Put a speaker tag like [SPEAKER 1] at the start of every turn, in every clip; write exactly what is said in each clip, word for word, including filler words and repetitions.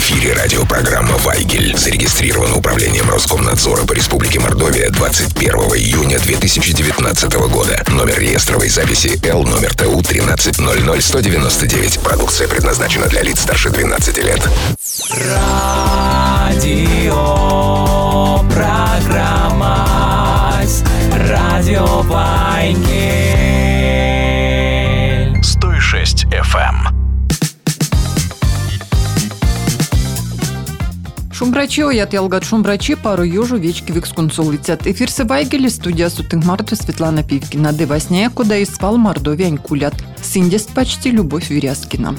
[SPEAKER 1] эфире радиопрограмма «Вайгель». Зарегистрирована управлением Роскомнадзора по Республике Мордовия двадцать первого июня две тысячи девятнадцатого года. Номер реестровой записи Л, номер ТУ тринадцать ноль ноль сто девяносто девять. Продукция предназначена для лиц старше двенадцати лет.
[SPEAKER 2] Радио программа Радио Вайгель
[SPEAKER 3] сто шесть эф эм.
[SPEAKER 4] Шумбрачи оят ялгат шумбрачи пару южу вечки викскунцул летят. Эфир Вайгели, студия Сутынг Марту, Светлана Пивкина. Девасня, куда и спал Мордовия кулят. Синдест почти Любовь Веряскина.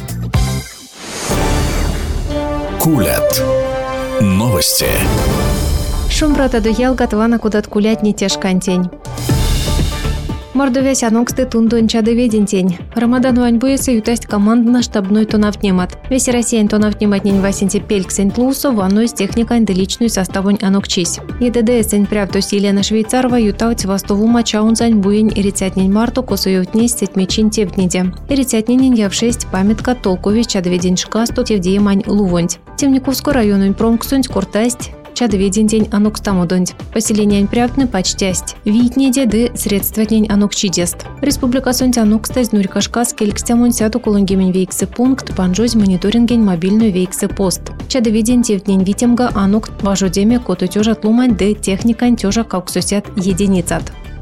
[SPEAKER 3] Кулят. Новости.
[SPEAKER 5] Шумбрата до ялгат вана кудат кулят не тяжкантень. Мордовия сяноксты тундон чадоведен тень. Рамадан ваньбуеса ютасть командно-штабной тонавтнимат. Весь Россиян тонавтниматнень васенте пельксень тлусо ванной с техникой деличную составонь анокчись. ЕДД сень прявтос Елена Швейцарова ютауть вастову мачаун зань буень ирицятнень марту косуютней сетмечин тевдниде. Ирицятнень явшесть памятка толкович чадоведен шкасту тевдеемань лувонть. Темниковской району промксунь куртасть чадоведен день анокстамудонть. Поселение прявтны почтясть. Витнеде де средства день анокчидест. Республика сонть анокстасть нурикашка скелькстямун сяду кулонгемень вейксы пункт банжусь мониторинген мобильную вейксы пост. Чадоведен тевдень витемга анокт важодеме коту тёжат лумань де техникань тёжа кауксосят единицат.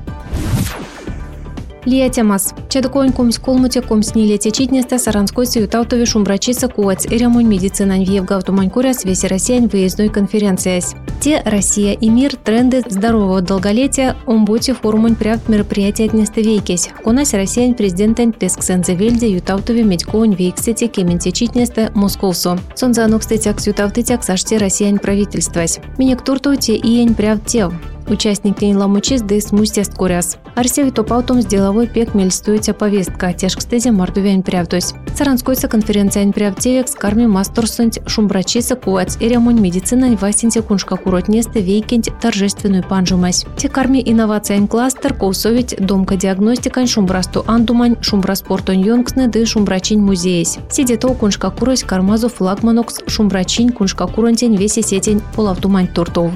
[SPEAKER 5] Лия темас. Чадокоин комс колмуте комс не лете читнеста Саранской сютаутове шумбрачица куац эремонь медицинань в Евгавтуманькуряс весь Россиян выездной конференциясь. Те Россия и мир тренды здорового долголетия омбути форумонь прявт мероприятия днеста вейкесь. Конась Россиян президентань Тесксензевельде ютаутове медькоунь вейксете кементе читнеста Московсо. Сонза анокстетяк сютаутетяк саште Россиян правительствась. Минек туртуте иень прявт тев. Участник день ламучис да смустяст куряс. Арсеви топаутом с деловой пек мельстуется повестка. Тяжкстезе мордовян прявтось. Саранскойся конференциян прявтевек с карми масторсунть шумбрачиса куац и ремонь медицинань васенте куншка куротнесте вейкенть торжественную панжумась. Те карми инновациян кластер коусовить домка диагностикань шумбрасту андумань шумбраспортон йонгсне да шумбрачинь музеясь. Сидето куншка курось кармазу флагманокс шумбрачинь куншка куронтень весе сетень полавтумань тортов.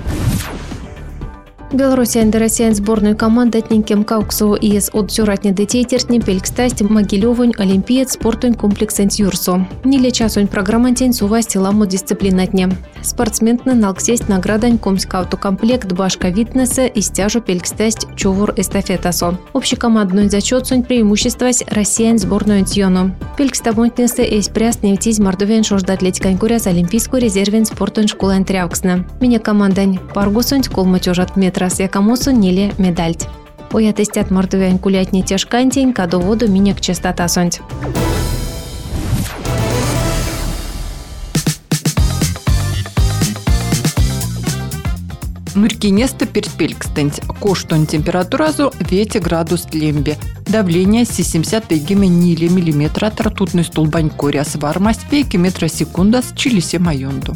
[SPEAKER 5] Белорусиян да Россиян сборную команду отненькем Кауксово ИС от сюратни детей тертни пелькстасть Могилевонь Олимпиец спортонь комплексен Юрсо. Ниле часонь программантень сувасти ламу дисциплинатне. Спортсменны налксесть наградань комскауту комплект башка витнеса и стяжу пелькстасть чувур эстафетасо. Общекомандный зачет сонь преимуществась Россиян сборную антьону. Пелькстамотнеса эйс пряс невтизь мордовян шождатлетикань куряс олимпийскую резервен спортонь школань трявксна. Меня командань паргусонь колматежат метр. Раз якомосу ниле медальть. Оя тестят мордовян кулятни тяжкантень, каду воду минек частота сонть.
[SPEAKER 4] Нурькинеста перспелькстенть. Коштон температуразу вете градус лембе. Давление семьдесят пять ниле миллиметра. Ртутный столбань коряс вармасть пейки метра секунда с чилисе майонду.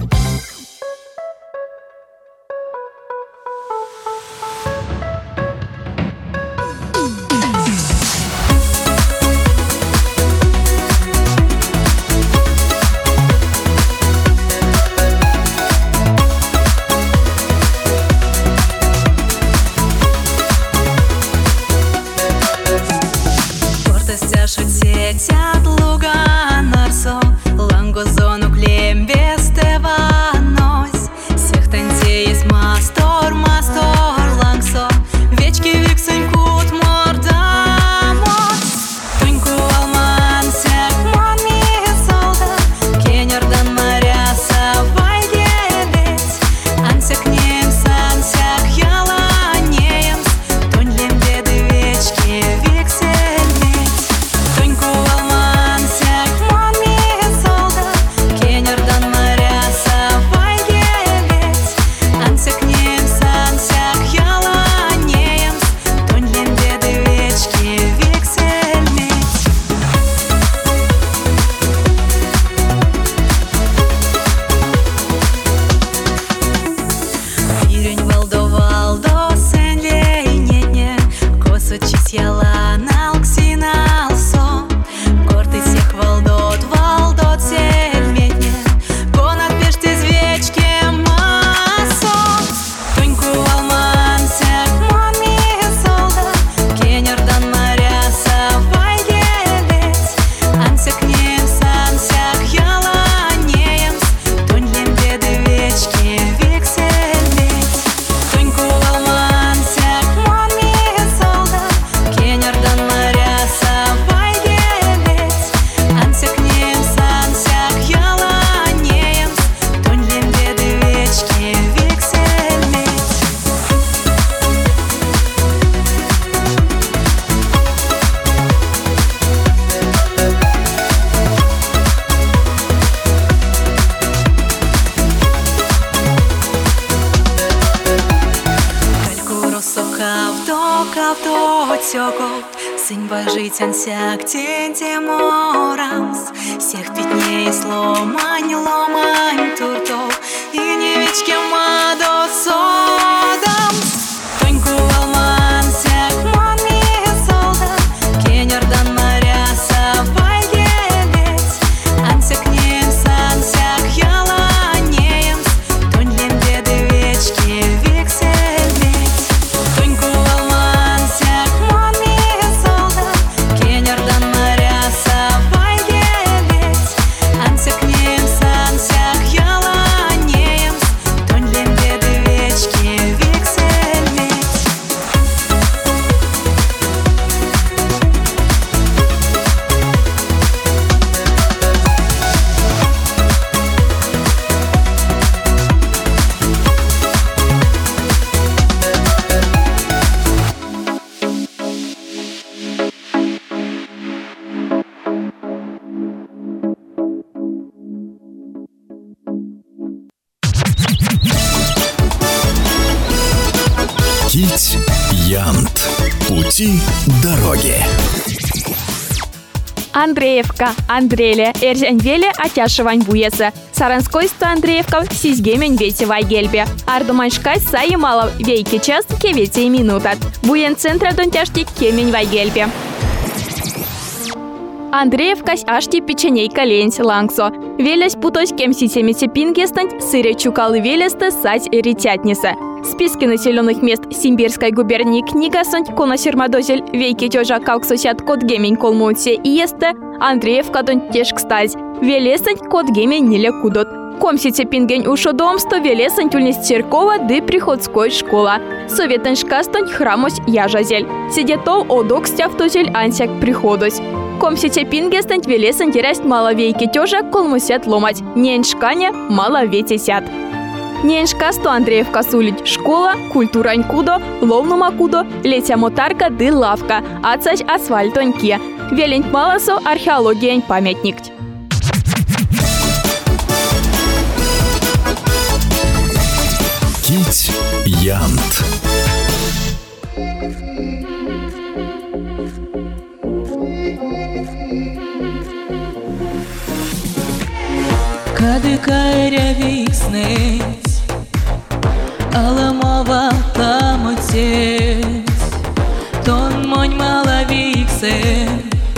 [SPEAKER 6] Сетят луга нарсо, ланго зону клем без теванось. Всех танцей есть мастор, мастор лангсо. Вечки виксень кут мордамос. Туньку алман сяк мани солда. Кенердан моряса вайгелец. Ансяк немс, ансяк яла немс. Тунь лем деды вечки виксель. Алман сяк тёкол, сынь божитян сяк тенте морамс, всех питнее сломань, ломань туртол, и невичке мадо содамс. Тоньку алман сяк мани солда, кенердан моряса вайгелец, ансяк нем сан сяк яланеемс, тонь лем деды вечки вексель. Тоньку алман сяк мани солда, кенердан моряса вайгелец, ансяк нем сан сяк яланеемс, тонь лем деды вечки вексель.
[SPEAKER 3] Кить Янт. Пути дороги.
[SPEAKER 7] Андреевка, Андреле, Эрзянвеле, Атяшевань буесы. Саранскойство Андреевка, Сизгемень вете вайгельбе. Ардуманшкай Саималов, вейки час, кевете и минутат. Буен центра донтяшти кемень вайгельбе. Андреевка ашти печенейка ленсь лангсо. Велес путось кемситемите пингестань, сыре чукалы велесты сать эритятниса. Списки населенных мест Симбирской губернии книга сонь коносермадозель вейки тёжа калксосят код гемень колмунсе и есте Андреевка дон тешк стать. Велесань код гемень ниле кудот. Комсите пингень ушо домсто велесань тюльнес церкова ды приходской школа. Советен шкастонь храмось яжазель. Сидетол одок стяфтозель ансяк приходось. Комсите пингестань велесань терасть мало вейки тёжа колмусят ломать. Неншканя мало ветесят. Неншкасто Андреевка сулить школа, культурань кудо, ловнума кудо, летя мотарка ды лавка, ацач асфальтоньке. Велень малосо археологиянь памятник.
[SPEAKER 3] Кить Янт.
[SPEAKER 6] Кадыкайря вікснець, але мова там отець, тон монь мала віксен,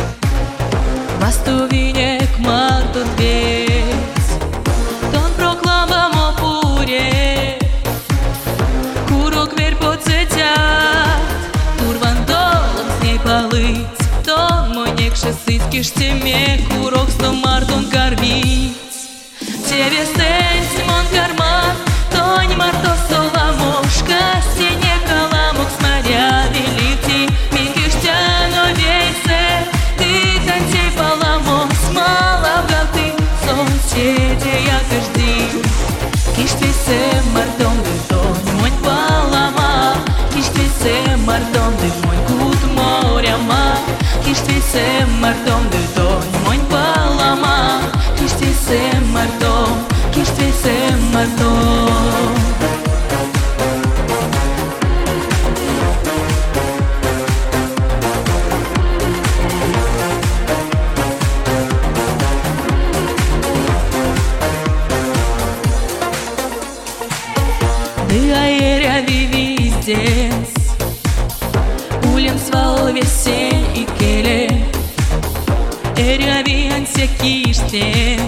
[SPEAKER 6] мастовінек мартон вець, тон проклама мопуре, курок вер поцетят, турван долом с ней палыць, тон монек шесыцки штеме, курок сто мартон карвиць. Тебе стэнь, мон карман, тонь марто соломошка, сине каламок сморя велити, мингиштяно вейсе, ты танцей паламос, мала в галты, солнцеде я каждый. Киштвисе мартон ды тонь, монь палама, киштвисе мартон ды монь кут моряма, киштвисе мартон ды тонь, монь палама, киштвисе мартон, киштвисе мартон. Ды аэря вивиздес, улем свал весень и келе, эря вианся киштес,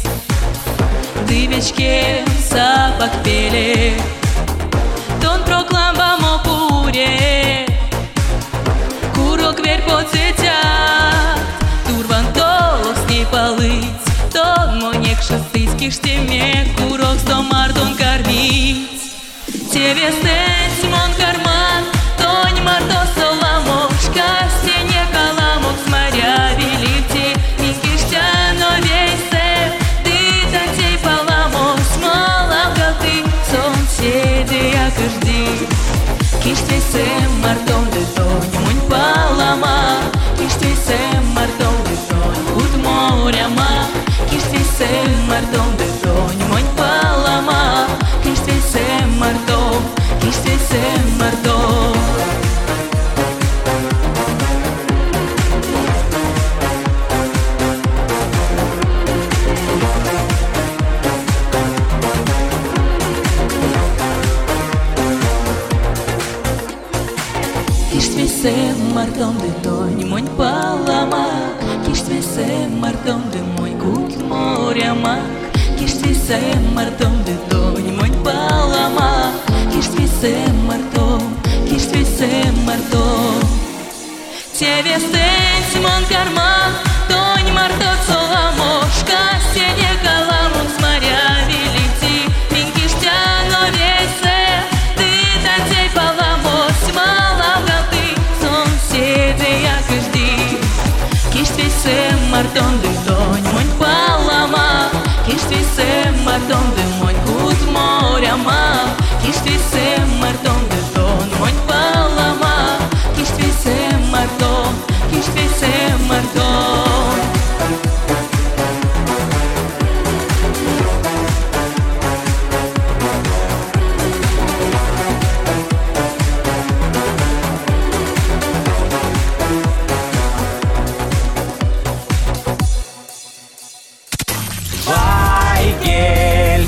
[SPEAKER 6] дывечке запах пеле, тон прокламба мопуре, курок вер поцетят, турван долос не палыць, тон монек шестыцких штеме, курок сто мартон карвиць. Тебе стэнь, мон карман, тонь марто соломошка, сине каламок сморя велити, мингиштяно вейсе, ты танцей паламос, мала в галты, солнцеде я каждый. Киштвисе мартон ды тонь, монь палама, киштвисе мартон ды тонь, кут моряма, киштвисе мартон ды тонь, монь палама, киштвисе мартон, киштвисе se marton de toni mon palama, kiști se marton de moi gut moriama, kiști se marton de toni mon palama, kiști se marton, kiști se marton. Тебе стенс мон карма, тонь марто соломошка, сене каламун с моря велити, минкиштя но весе, ты танцей поламось, малавгал ты, соседи я кажди. Кишти се мартон де тонь монь палама, кишти се мартон де монь кут моряма, кишти се мартон де тонь монь палама, кишти се мартон, кишти се мартон.
[SPEAKER 2] Вайгель.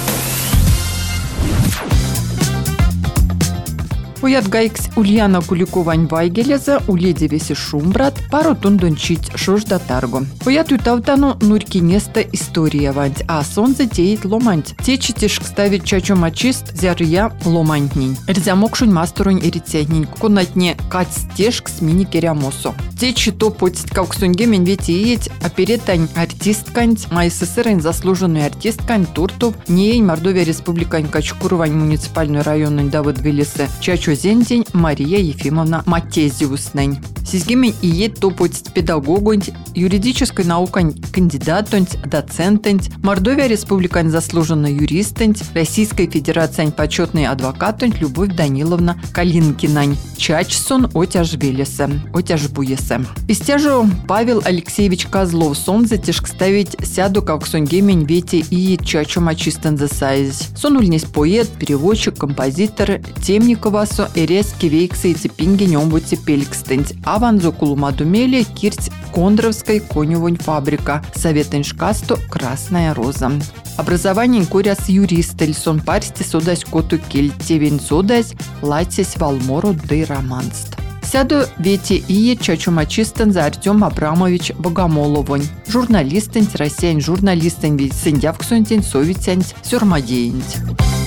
[SPEAKER 4] Уят гайкс Ульяна Куликовань Вайгелеза уледи веси шумбрат пару тундунчить шужда таргу. Уят утавтану нуркинеста история вант, а сонзе теет ломант. Течитиш ставить чачу мачист зярия ломантнин. Рзямокшунь мастерунь эритсятнин. Конатне кать стежк с мини керямосо. Течи то потить кауксунге менвети иеть оперетань артисткань, а СССР заслуженный артисткань Туртов, неень Мордовия Республикань Качкуровань муниципальный районный Давыд Велесе, чачу зендень Мария Ефимовна Матезиуснань. Сизгемен иет то потить педагогунь, юридической наукань кандидатунь, доцентунь, Мордовия Республикань заслуженный юристунь, Российской Федерации почетный адвокатунь Любовь Даниловна Калинкинань, чачсон отяж Велесе, отяж Буесе. Истяжу Павел Алексеевич Козлов сон затяжк ставить сяду как сунгемень вети и чачу мачистен за сайз. Сон ульнес поэт, переводчик, композитор Темникова со эрезки вейксы и цепинги нёмбути пелькстенць. Аванзу кулумадумели кирть Кондровской конювонь фабрика. Советеншкасто Красная роза. Образование куряс юристель сон парсти содась коту кельтевень содась латись валмору дей романст. Сяду вети ие чачумачистен за Артем Абрамович Богомоловонь. Журналистен, россиян журналистен, ведь сындявксунтен, совитян, сюрмадеянть.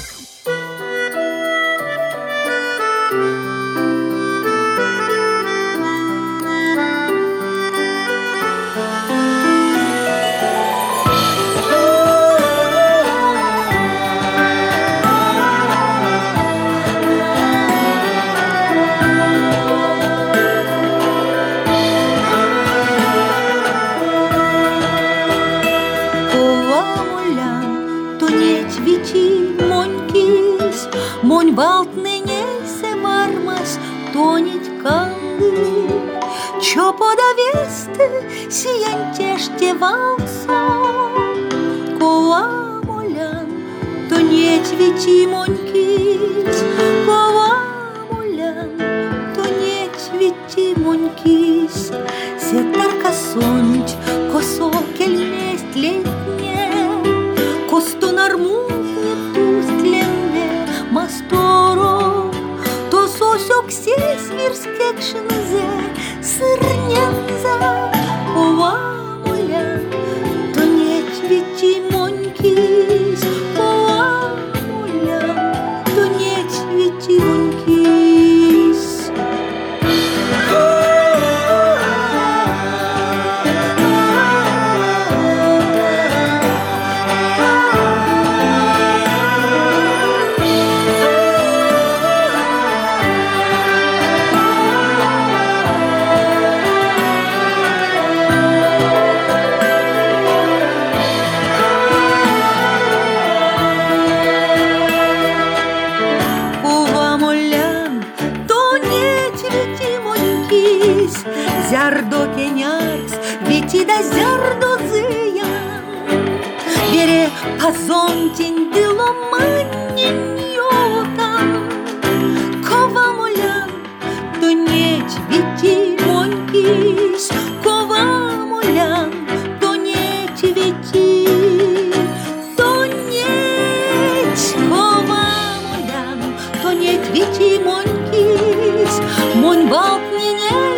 [SPEAKER 8] Монь валтныне се вармас тонить канды, чо подавесты сиянтеште валса. Кова молян тонеть вити монькис, кова молян тонеть вити монькис. Се тарка сонить косо кельнесть летне, косто нармутне тустленне Масторо, то сосок сей свирскекшензе, сырненза, ова моля, то неть вити монькис, ова моля, то неть вити монькис. Зярдо кенярс, вити да зярдо зыян, бере пазонтень дыло маннен йотан. Кова молян, то неть вити монькис, кова молян, то неть вити, то неть, кова молян, то неть вити монькис, монь балт не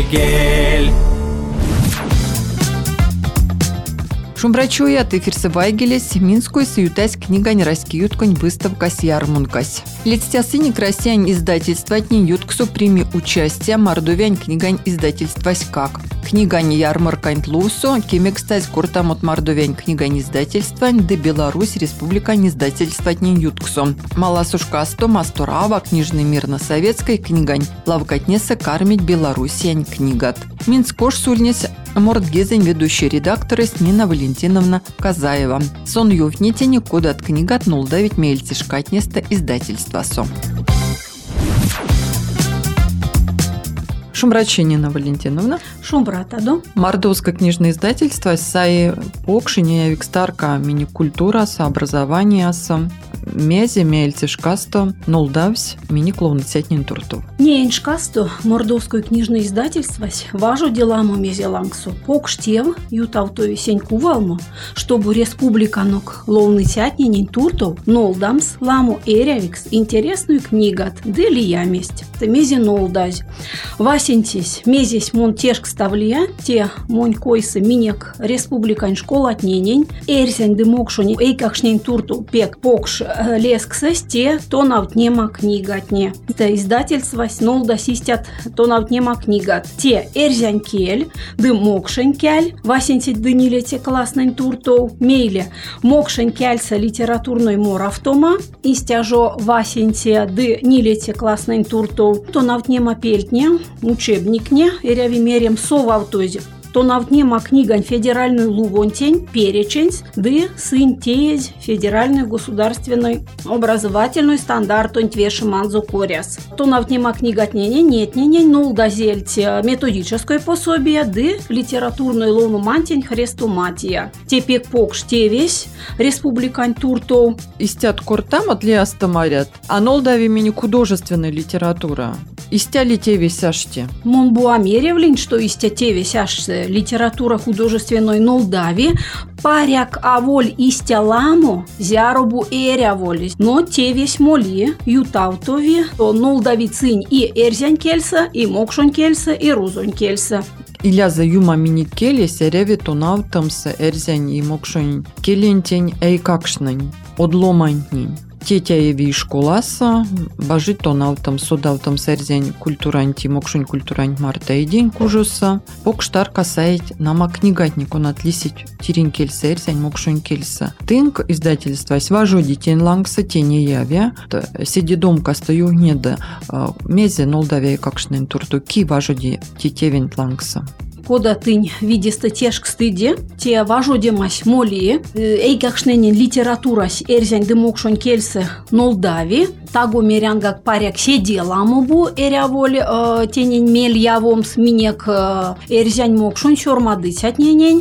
[SPEAKER 2] гель.
[SPEAKER 4] Шумбрачуя тыфирсы вайгелес, Минскую саютась книга не раскиютконь выставка с ярмункась. Летстясыник россиян издательства не ютксу прими участие мордовянь книгань издательства как. Книгань ярмаркань тлусу, кемекстась куртам от мордовянь книгань издательства, де Беларусь республика издательства не ютксу. Маласушкасто мастурава книжный мир на советской книгань лавкатнеса кармить Беларусиян книгат. Минскош сульнес мордгезень ведущий редактор Нина Валентиновна Казаева. Сон ювнитени кодат книгат нулдавить мельтишкатнеста издательства со. Шумбрачи Нина Валентиновна.
[SPEAKER 9] Шумбратадо.
[SPEAKER 4] Мордовское книжное издательство сай покшине викстарка мини-культура сообразования с мезе мельтишкасто нулдавсь мини-клоунцетнин туртов.
[SPEAKER 9] Не иншкасто мордовское книжное издательство важу деламу мезе лангсу. Покштев ютавтови сень кувалму, чтобы республиканок ловныцятнин туртов нолдамс ламу эрявикс интересную книгат дели яместь. Мезе нолдаз. Васентись мезесь мон тешк ставлия те монь койсы минек республикань школа отненень эрзень дымокшуни эйкакшнень турту пек покш лесксес те то навтнема книгатне. Это издательство нолда систят то навтнема книгат. Те эрзень кель дымокшень кель васентить дынилете классный турту мейле мокшень кельса литературной моравтома истяжо васенте дынилете классный турту то навтнема пельтне учебникне эряви мерем совавтозе. То навтнема книгань федеральную лувонтень, перечень, ды сынтеезь федеральную государственную образовательную стандартонь твеши манзу коряс. То навтнема книгатнене нетнене нулдазельть методическое пособие, ды литературную лону мантень хрестоматия. Тепек покш тевесь республикань туртов.
[SPEAKER 4] Истят кортам от лиастамарят, а нолдави мини художественная литература. Истя ли тевесь ашти?
[SPEAKER 9] Мон буамеревлин, что истя тевесь ашти литература художественной Молдавии, паряк аволь истя ламу, зяробу эряволь, но те весь моли, ютавтови, то Молдави цинь и эрзянь кельса, и мокшонь кельса, и рузонь кельса.
[SPEAKER 4] Иля за юма мини келе сереви тонавтамса эрзянь и мокшонь келентень эйкакшнань, одломантнень. Тетяеви школаса, бажит тонавтам содавтам серзянь культуранти мокшонь культуранть марта и день кужуса, покштар касаять нама книгатник он отлисить тирин кельса эрзянь мокшонь кельса. Тынк издательства сважу детень лангса тени явя, сиди дом кастаю неда, мезе нолдавя какшнен турту ки важуди тетевин лангса.
[SPEAKER 9] Кода тынь виде статешк стыде, те важоде мась моли, эй какшненин литературась эрзянь дымокшонь кельсе Молдави, таго мерянгак паряк седеламу бу эряволь э, тенень мель явом сминек э, эрзянь мокшонь сёрмадысь отненень.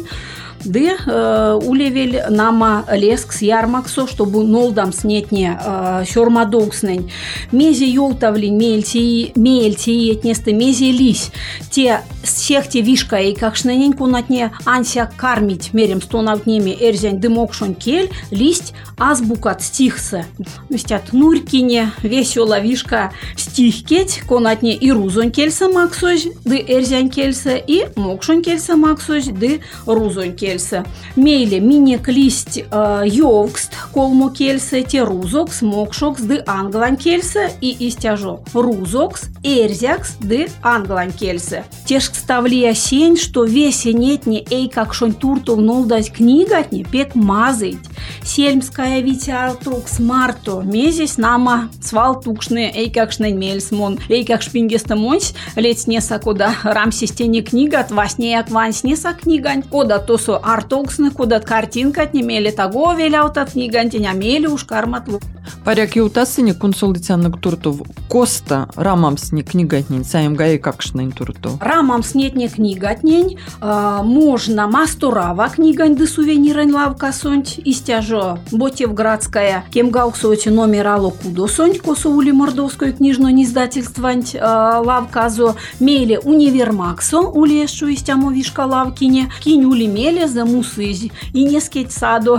[SPEAKER 9] Ды э, улевель нама лескс ярмаксо, чтобы нолдам снетне э, сёрмадокснень. Мези ёлтавлин мельти мельти этнесты мези лись. Те всех те вишка и какшненень кунатне анся кармить мерем стонавтнеми эрзянь дымокшонь кель листь азбукат стихса. Мстят нурькине весёла вишка стихкеть конатне и рузонь кельса максось ды эрзянь кельса и мокшонь кельса максось ды рузонь кельса. Мейле минек листь э, йовкст колмо кельса те рузокс мокшокс ды англан кельса и истяжо рузокс эрзякс ды англан кельса. Теж ставлия сень, что весе нетне эй как шонь туртов нолдать книгатне пек мазыть. Сельмская витятрукс марто мезись нама свалтукшне эй как шнень мельсмон эй как шпингеста монсь лец неса кода рамсистене книгат васне як ванс неса книгань кода тосо артоксны кодат картинкат не мели того веляутат книгантень а мели уж карматлу.
[SPEAKER 4] Паряк ютасыне консолдицияннык туртов коста рамамсне книгатнень саем гаи какшнень туртов.
[SPEAKER 9] Рамамснетне книгатнень э, можно мастурава книгань ды сувенирань лавка сонть истяжо Ботевградская кемгауксоти номер ало кудо сонть косоули мордовское книжное издательстванть э, лавказо меле универмаксо улешу истямо вишка лавкине кинь ули меле за мусызь и не скеть садо.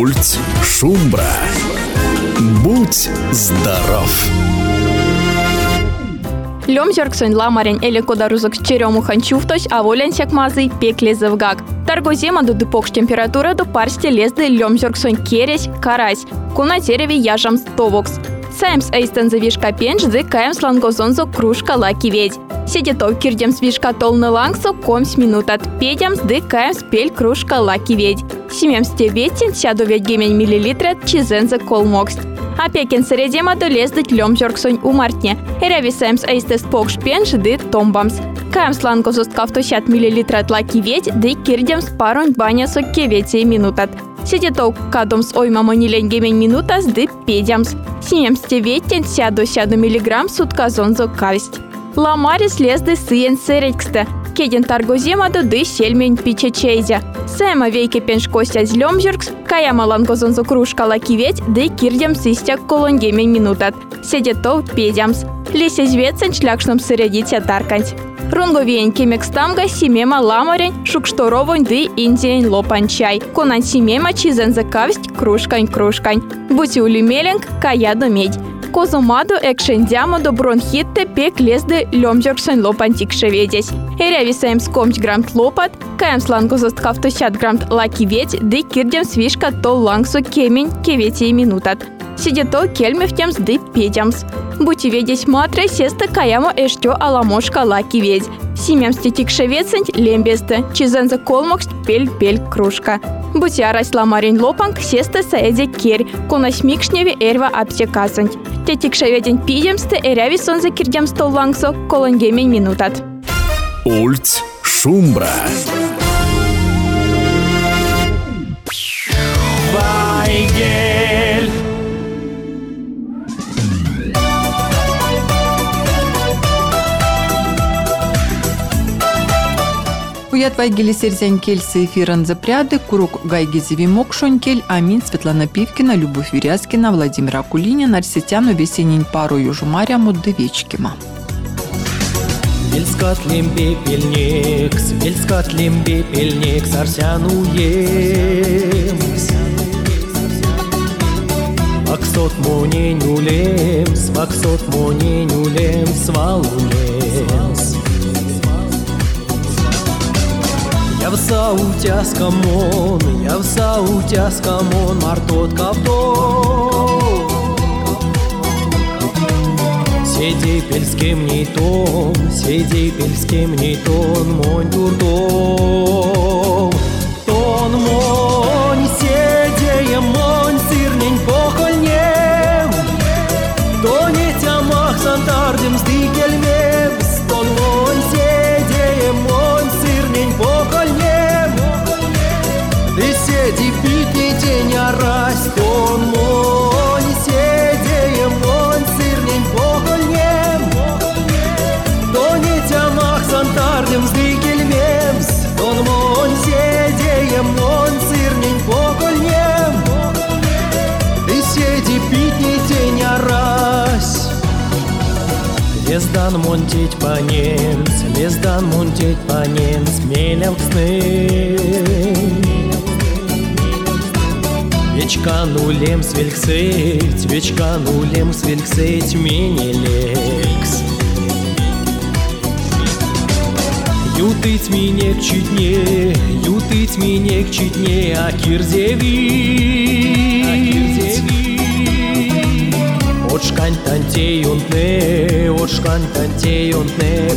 [SPEAKER 3] Ульц Шумбра. Будь здоров!
[SPEAKER 7] Лёмзерксон ламарен или кодарузок с черему ханчуфтось, а волен секмазы пекли завгак. Таргозема до дыпокш температура до парсти лезды лёмзерксон кересь карась. Куна дереве яжам стовокс. Саймс эйстен завишка пенж ды каем слангозонзо кружка лаки ведь. Сидетов кирдем свишка толны лангсо комс минутат. Педем ды каем спель кружка лаки ведь. Семем стеветин сяду ведь гемень миллилитрат чизенза колмокст. А пекин средема до лездыть лёмзерксон у мартне. Эреви саймс эйстес покш пенж ды томбамс. Каем слангозост кавтосят миллилитрат лаки ведь ды кирдем с паронь баня со кевети минутат. Сидетов кадомс ойма монилень гемень минутас ды педямс. Синем стеветин сяду сяду миллиграмм сутка зонзо кавсть. Ламарис лезды сыен сырекста. Кеден таргоземаду ды сельмень пичечейзя. Сэма вейке пенш костя злёмжеркс, каяма лангозонзо кружка лаки ведь ды кирдем сыстяк колон гемень минутат. Сидетов педямс. Лися звецен шлякшном сыредитя тарканць. Рунговиен кемекстамга симема ламарень шукшторовонь ды индиен лопанчай. Конан симема чизенза кавсть кружкань кружкань. Бути улимеленг каяду медь. Козумаду экшендямаду бронхитте пек лезды лёмзерксон лопантик шеведесь. Эреви саем скомч грамт лопат, каем слангозост кавтосят грамт лаки ведь ды кирдем свишка тол лангсу кемень кевети минутат. Сидето кельмевтемс ды педямс. Бути ведесь матре сеста каямо эштё аламошка лаки ведь. Симем стетик шевеценть лембесте, чизенза колмокст пель-пель кружка. Бути арась ламарень лопанг сеста саэде керь, конась микшневи эрва аптекасанть. Тетик шеведень пидемсте эреви сонза кирдем стол лангсо колонгемень минутат.
[SPEAKER 3] Ульц Шумбра.
[SPEAKER 2] Вайгель.
[SPEAKER 4] Уят Вайгели Серзянь Кельсы эфиран запряды, Курук Гайгизеви Мокшонькель, Амин, Светлана Пивкина, Любовь Вирязкина, Владимир Акулинин, Арсетяну, Весенень Пару Южумаря, Муддевечкима.
[SPEAKER 2] Вельскатлим пепельникс, вельскатлим пепельникс, Арсяну емс. Ваксот монень улемс, ваксот монень улемс, валулемс. Я в саутяскамон, я в саутяскамон, мартот кавто. Седи пельским не тон, седи пельским не тон, монь туртом. Тон монь, седеем монь, сырнень похольнем. Тони тямах сантардем стикельмем, тон монь, седеем монь, сырнень похольнем. Ты седи пить не тень, а рась, тон монь, седеем монь, сырнень похольнем. Тони тямах сантардем стикельмем, тон монь, седеем монь, сырнень похольнем. Ты седи пить не тень, а рась. Лездан монтить по немц, лездан монтить по немц, мелелксны. Вечка нулем свельксеть, вечка нулем свельксеть, менелекс. Ютыть минек читне, ютыть минек читне, а кирзевить. Очкань тантеюнтне, очкань тантеюнтне,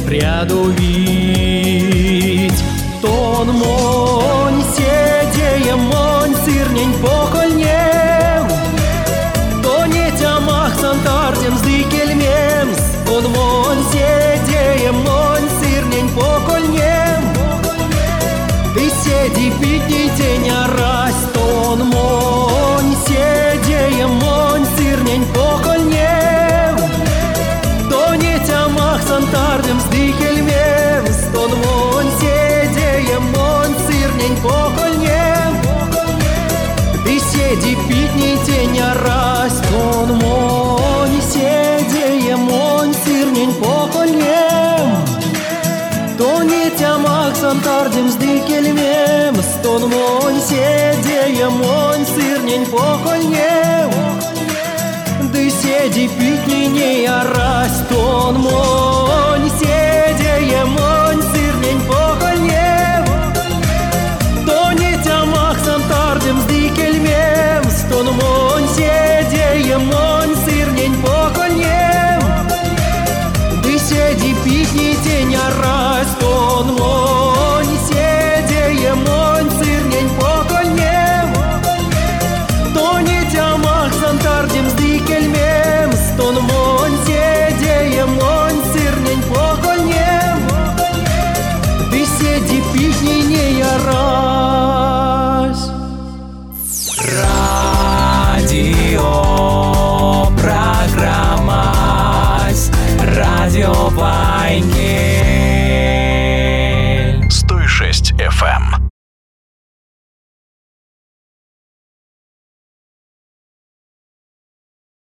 [SPEAKER 2] прядовить. Тон монь, седеем монь, сырнень похольнем. Тоне тямах сантардем сдыкельмем. Тон монь, седеем монь, сырнень похольнем. Ты седи пить не тень, а рась. Тон монь, седеем монь, сырнень похольнем. Тоне тямах сантардем сдыкельмем. Тон монь, седеем монь, сырнень похольнем. Ты седи пить не тень, а рась. Тон монь, седеем монь, сырнень похольнем. Тоне тямах сантардем сдыкельмем. Стон монь седея монь сырнень похольнеу, да седи питни не ярась тон монь.